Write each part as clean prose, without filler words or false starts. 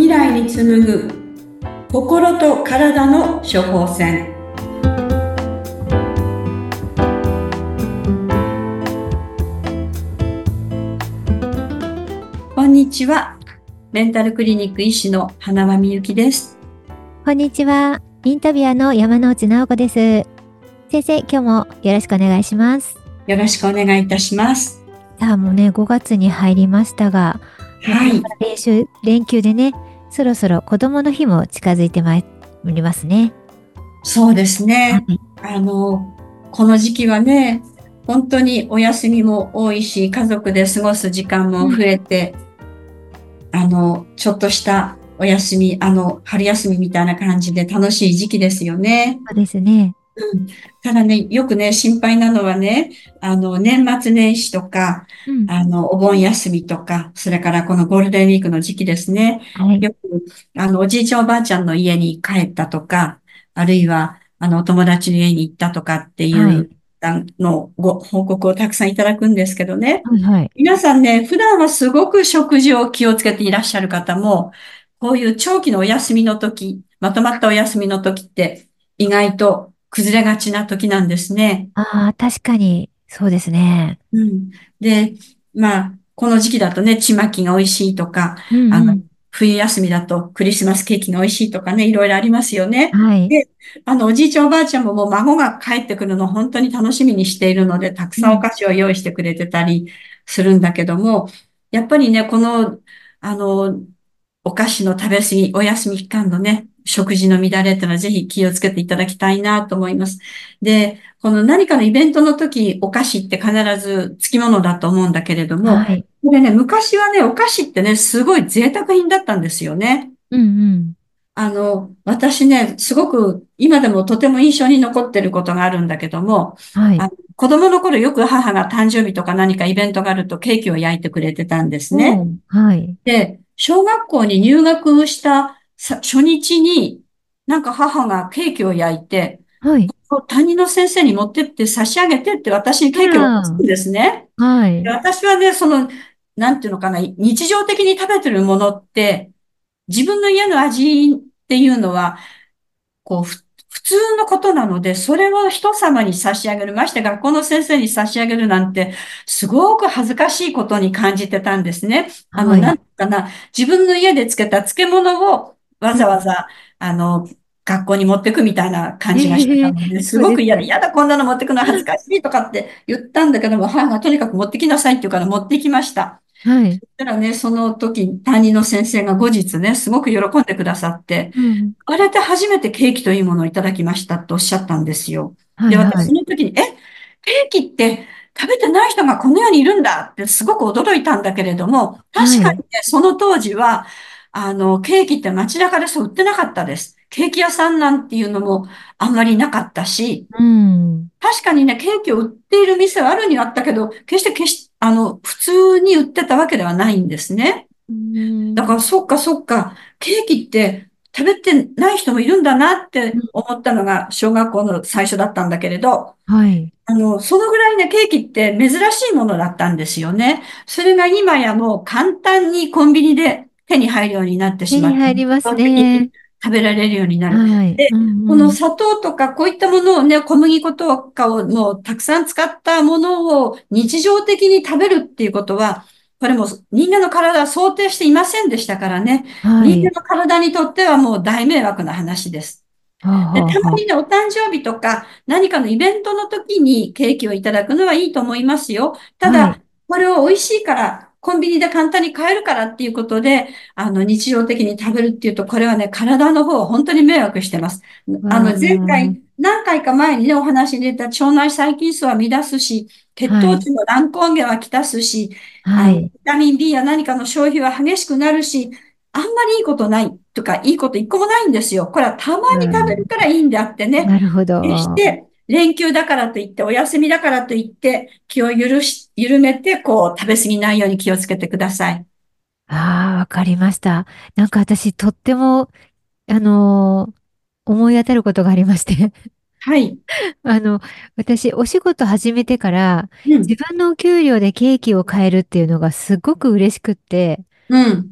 未来に紡ぐ心と体の処方箋。こんにちは。メンタルクリニック医師の花輪美幸です。 こんにちは。インタビュアーの山内直子です。先生、今日もよろしくお願いします。 よろしくお願いいたします。 さあ、もうね、5月に入りましたが、 はい。 連休でね、そろそろ子供の日も近づいてまいりますね。 そうですね。 はい。 この時期はね、本当にお休みも多いし、家族で過ごす時間も増えて、ちょっとしたお休み、春休みみたいな感じで楽しい時期ですよね。 そうですね。 うん。ただね、よくね、心配なのはね、年末年始とか、 うん。 お盆休みとか、それからこのゴールデンウィークの時期ですね。 はい。 よく、おじいちゃんおばあちゃんの家に帰ったとか、あるいは、お友達の家に行ったとかっていはい。 うご報告をたくさんいただくんですけどね。 はい。はい。 皆さんね、普段はすごく食事を気をつけていらっしゃる方も、こういう長期のお休みの時、まとまったお休みの時って、意外と崩れがちな時なんですね。 ああ、確かに、そうですね。 うん。で、まあ、この時期だとね、ちまきが美味しいとか、 うんうん。 冬休みだとクリスマスケーキが美味しいとかね、いろいろありますよね。 はい。 で、おじいちゃんおばあちゃんももう孫が帰ってくるのを本当に楽しみにしているので、たくうん。 さんお菓子を用意してくれてたりするんだけども、やっぱりね、あの、お菓子の食べ過ぎ、お休み期間のね、食事の乱れっていうのはぜひ気をつけていただきたいなと思います。で、この何かのイベントの時、お菓子って必ず付き物だと思うんだけれども、 はい。 これね、昔はね、お菓子ってね、すごい贅沢品だったんですよね。 うんうん。 私ね、すごく今でもとても印象に残ってることがあるんだけども、 はい。 子供の頃よく母が誕生日とか何かイベントがあるとケーキを焼いてくれてたんですね。 おー。はい。 で、小学校に入学した初日に、なんか母がケーキを焼いて、 はい。 担任の先生に持ってって差し上げてって私にあケーキを渡すら。 んですね。ではい。 私はね、なんていうのかな、日常的に食べてるものって、自分の家の味っていうのは、普通のことなので、それを人様に差し上げる、まして学校の先生に差し上げるなんて、すごく恥ずかしいことに感じてたんですね。なんはい。 ていうかな、自分の家で漬けた漬物をわうん。 ざわざ、あの、学校に持ってくみたいな感じがしてええ、 たので、すそうごく嫌だ、 ですね。 嫌だ、こんなの持ってくの恥ずかしいとかって言ったんだけども、母がとにかく持ってきなさいって言うから持ってきました。 はい。 たらね、その時、担任の先生が後日ね、すごく喜んでくださって、 うん。 あれで初めてケーキというものをいただきましたとおっしゃったんですよ。で、私はいはい。 その時に、ケーキって食べてない人がこの世にいるんだってすごく驚いたんだけれども、 はい。 確かにね、その当時は、ケーキって街中でそう売ってなかったです。ケーキ屋さんなんていうのもあんまりなかったし、 うん。 確かにね、ケーキを売っている店はあるにはあったけど、決して、普通に売ってたわけではないんですね。 うん。 だから、そっかそっか、ケーキって食べてない人もいるんだなって思ったのが小学校の最初だったんだけれど、 はい。 そのぐらいね、ケーキって珍しいものだったんですよね。それが今やもう簡単にコンビニで手に入るようになってし手にまって、 入ります基本的にね。 食べられるようになる。 はい。うで、 んうん。 この砂糖とかこういったものをね、小麦粉とかをもうたくさん使ったものを日常的に食べるっていうことは、これも人間の体は想定していませんでしたからね。人間はい。 の体にとってはもう大迷惑な話です。 はあ、 で、 はあ、はたまにね、お誕生日とか何かのイベントの時にケーキをいただくのはいいと思いますよ。 あ。はい。 ただ、これを美味しいから、コンビニで簡単に買えるからっていうことで、日常的に食べるっていうと、これはね、体の方は本当に迷惑してます。 わ前回、 あ。 何回か前にね、お話に出た腸内細菌数は乱すし、血はい。 糖値の乱高下はきたすし、 はい。 ビタミン B や何かの消費は激しくなるし、あんまりいいことないとか、いいこと一個もないんですよ。これはたまに食べるからいいんであってね。 なるほ決しど。 て、連休だからといって、お休みだからといって、気を緩めて、食べ過ぎないように気をつけてください。 ああ、わかりました。なんか私、とっても、あのー思い当たることがありまして。 はい。 あの、私、お仕事始めてから、自うん。 分のお給料でケーキを買えるっていうのがすごく嬉しくって、 うん。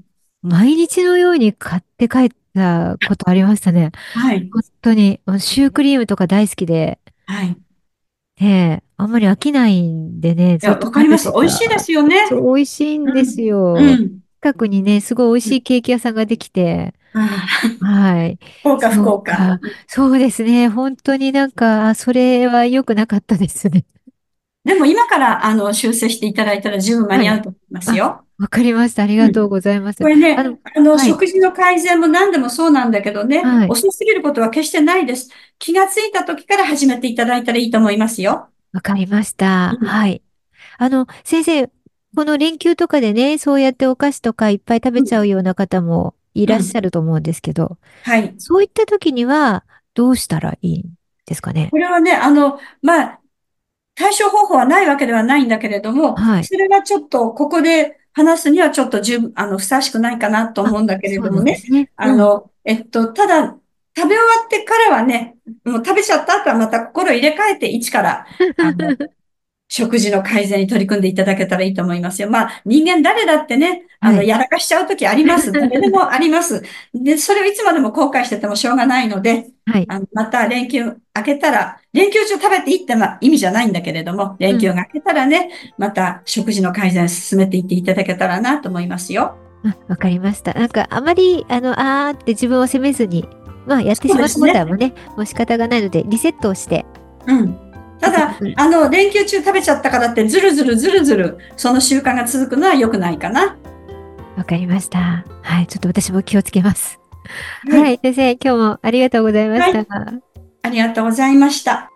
毎日のように買って帰ったことありましたね。 はい。 本当に、シュークリームとか大好きで、 はい。 あんまり飽きないんでね、 いや、 ずっと食べわかります。 てた。 美味しいですよね。 そう、美味しいんですうん。うよ。 ん。 近くにね、すごい美味しいケーキ屋さんができて、 ああ、 はい。 福岡、福そう岡。 か。そうですね。本当になんか、それは良くなかったですね。 でも今から、修正していただいたら十分間はい。 に合うと思いますあ、 よ。 わかりました。ありうん。 がとうございます。 これね、 はい。 食事の改善も何でもそうなんだけどね、 はい。 遅すぎることは決してないです。気がついた時から始めていただいたらいいと思いますよ。 わかりました。 うん。 はい。先生、この連休とかでね、そうやってお菓子とかいっぱい食べちゃうん。 うような方もいらっしうん。 ゃると思うんですけど、 はい。 そういった時にはどうしたらいいんですかね。 これはね、まあ、対処方法はないわけではないんだけれども、 はい。 それはちょっと、ここで話すにはちょっとふさわしくないかなとあ、 思うんだけれそうどもね。 なんですね。うん。 ただ、食べ終わってからはね、もう食べちゃった後はまた心入れ替えて一から、あの、食事の改善に取り組んでいただけたらいいと思いますよ。まあ、人間誰だってね、 はい。 やらかしちゃうときあります。誰でもあります。で、それをいつまでも後悔しててもしょうがないので、 はい。 また連休明けたら、連休中食べていいって意味じゃないんだけれども、連休うん。 が明けたらね、また食事の改善進めていっていただけたらなと思いますよ。 あ、わかりました。なんか、あまり、って自分を責めずに、まあ、やってそうしまったですね。 ことはもうね、もう仕方がないので、リセットをして、 うん。ただ、 ちょっと連休中食べちゃったからってずるずるずるずる、その習慣が続くのは良くないかな。 わかりました。はい。ちょっと私も気をつけます。 はい。 はい。先生、今日もありがとうございまはい。 した。 ありがとうございました。